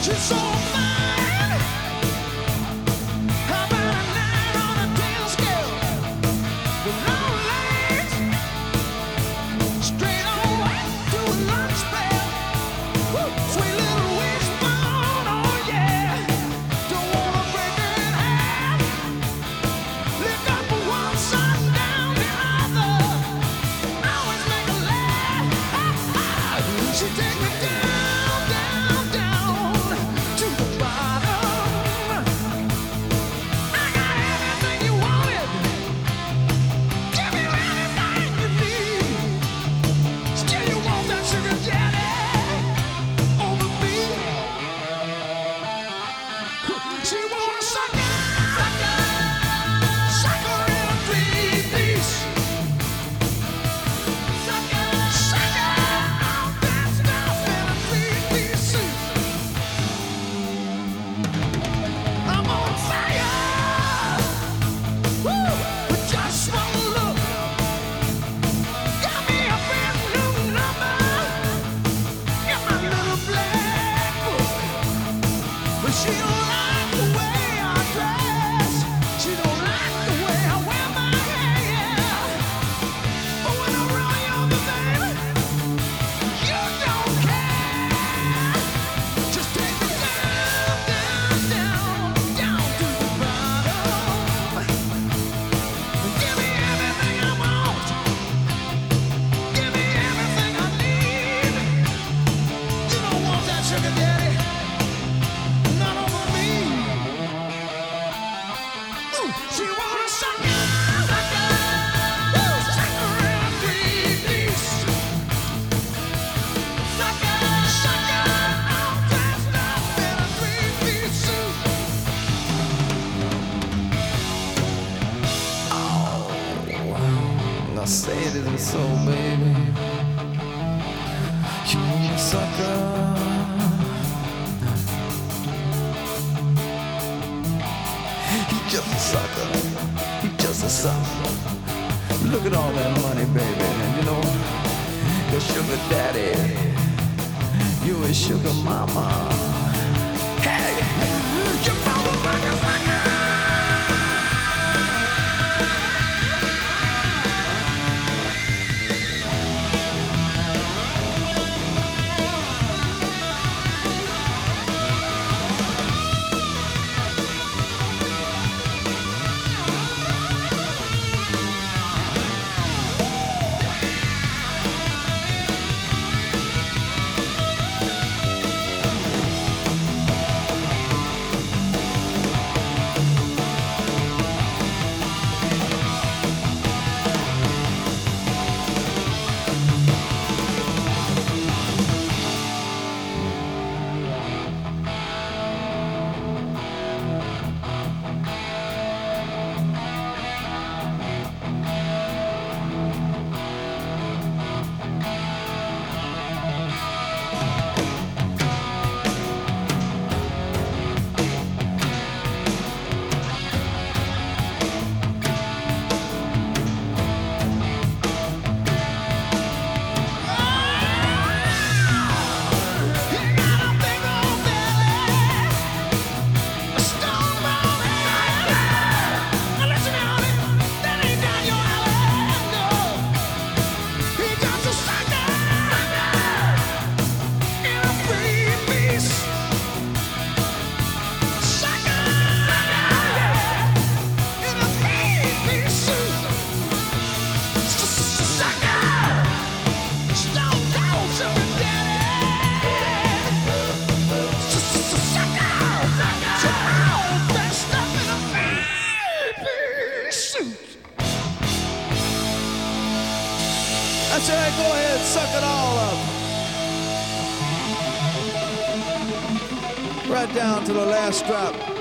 She's so fine. How about a 9 on a 10 scale? With long legs, straight on to a lunch bell. Woo, sweet little wishbone, oh yeah. Don't wanna break her in half. Lift up one side, down the other. Always make her laugh. She take me down, down, down to the bottom. I got everything you wanted. Give me anything you need. Still you want that sugar daddy over me. She wanna sucker, sucker in a 3-piece. Sucker, all danced up in a 3-piece suit. I'm on fire, woo, with just one look. Got me a brand new number in my little black book. But she don't like the way I dress. She don't like the way I wear my hair. But when I run you over, baby, you don't care. Just take me down, down, down, down to the bottom. Give me everything I want. Give me everything I need. You don't want that sugar daddy, not over me. Ooh, she wanna sucker, woo, sucker in a 3-piece. Sucker, all dressed up in a 3-piece suit. Now say it isn't so, baby. You want a sucker. He's just a sucker. He's just a sucker. Look at all that money, baby. And you know, your sugar daddy. You a sugar mama. Hey, your mama like a sucker. That's right, go ahead, suck it all up. Right down to the last drop.